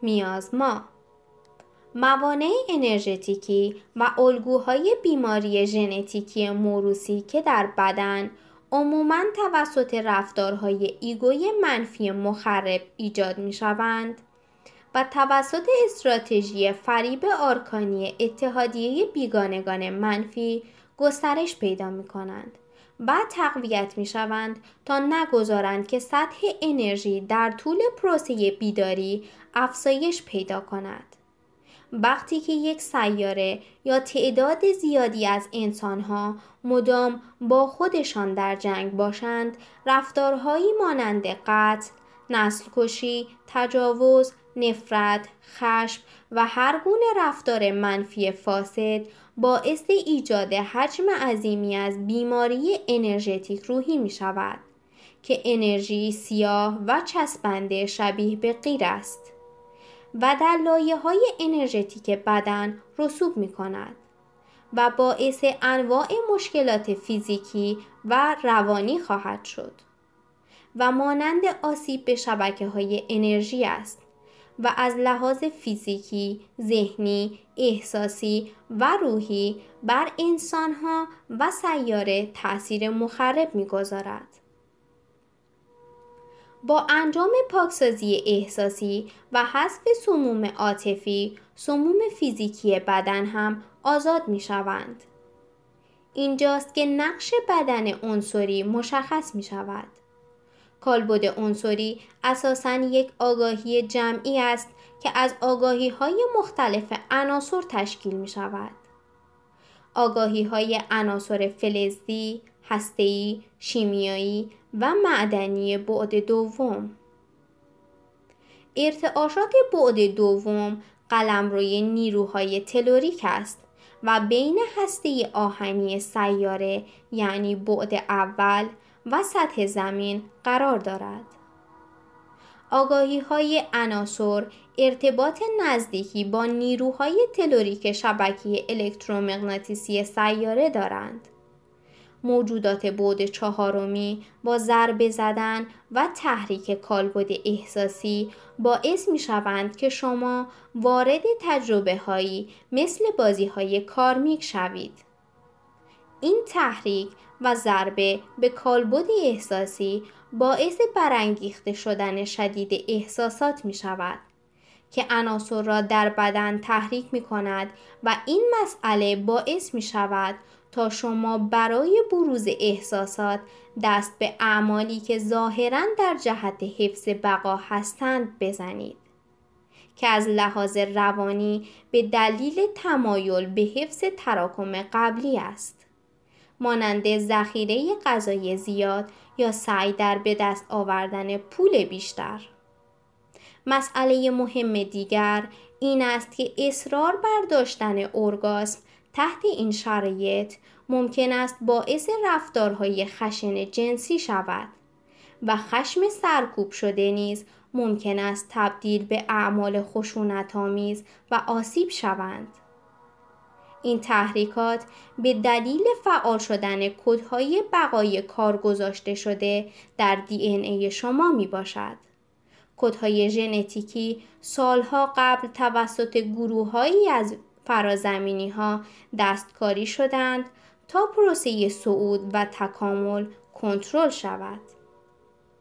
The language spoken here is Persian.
میازما. موانع انرژتیکی و الگوهای بیماری ژنتیکی موروثی که در بدن عموماً توسط رفتارهای ایگوی منفی مخرب ایجاد می‌شوند و توسط استراتژی فریب آرکانی اتحادیه بیگانگان منفی گسترش پیدا می‌کنند و تقویت می‌شوند تا نگذارند که سطح انرژی در طول پروسه بیداری افزایش پیدا کند. وقتی که یک سیاره یا تعداد زیادی از انسان‌ها مدام با خودشان در جنگ باشند، رفتارهایی مانند قتل، نسل‌کشی، تجاوز، نفرت، خشم و هر گونه رفتار منفی فاسد باعث ایجاد حجم عظیمی از بیماری انرژتیک روحی می شود که انرژی سیاه و چسبنده شبیه به قیر است و در لایه‌های انرژتیک بدن رسوب می‌کند و باعث انواع مشکلات فیزیکی و روانی خواهد شد و مانند آسیب به شبکه‌های انرژی است و از لحاظ فیزیکی، ذهنی، احساسی و روحی بر انسان‌ها و سیاره تأثیر مخرب می‌گذارد. با انجام پاکسازی احساسی و حذف سموم عاطفی، سموم فیزیکی بدن هم آزاد می شوند. اینجاست که نقش بدن عنصری مشخص می شود. کالبد عنصری اساساً یک آگاهی جمعی است که از آگاهی‌های مختلف عناصر تشکیل می شود. آگاهی‌های عناصر فلزی، هسته‌ای، شیمیایی و معدنی بعد دوم. ارتعاشات بعد دوم قلمروی نیروهای تلوریک است و بین هسته آهنی سیاره یعنی بعد اول و سطح زمین قرار دارد. آگاهی‌های عناصر ارتباط نزدیکی با نیروهای تلوریک شبکه الکترومغناطیسی سیاره دارند. موجودات بعد چهارمی با ضربه زدن و تحریک کالبد احساسی باعث می شوند که شما وارد تجربه هایی مثل بازی های کارمیک شوید. این تحریک و ضربه به کالبد احساسی باعث برانگیخته شدن شدید احساسات می شود که عناصر را در بدن تحریک می کند و این مسئله باعث می شود تا شما برای بروز احساسات دست به اعمالی که ظاهراً در جهت حفظ بقا هستند بزنید که از لحاظ روانی به دلیل تمایل به حفظ تراکم قبلی است، مانند ذخیره غذای زیاد یا سعی در به دست آوردن پول بیشتر. مسئله مهم دیگر این است که اصرار بر داشتن ارگاسم تحت این شرایط ممکن است باعث رفتارهای خشن جنسی شود و خشم سرکوب شده نیز ممکن است تبدیل به اعمال خشونت‌آمیز و آسیب شوند. این تحریکات به دلیل فعال شدن کدهای بقای کار گذاشته شده در DNA شما می باشد. کدهای ژنتیکی سالها قبل توسط گروه‌هایی از فرازمینی‌ها دستکاری شدند تا پروسه صعود و تکامل کنترل شود.